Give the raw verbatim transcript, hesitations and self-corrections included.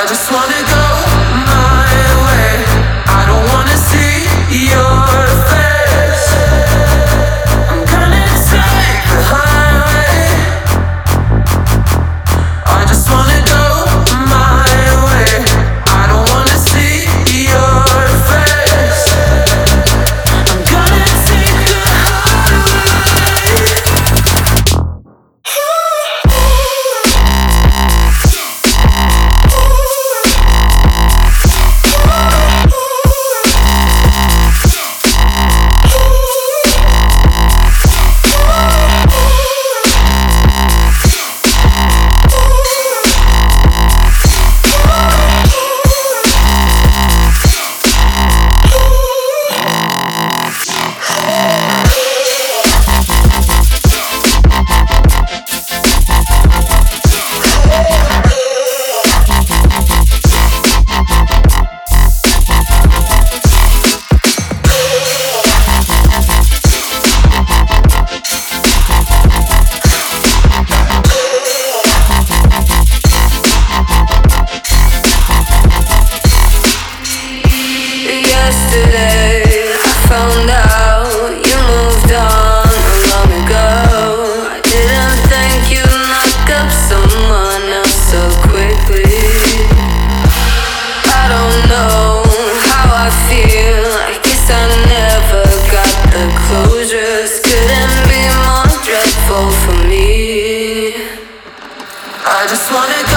just wanna go my way. I don't wanna see your face. I'm gonna take the highway. I just wanna go my way. I don't wanna see your face. I'm gonna take the Yesterday, I found out you moved on long ago. I didn't think you'd knock up someone else so quickly. I don't know how I feel. I guess I never got the closure. This couldn't be more dreadful for me. I just wanna go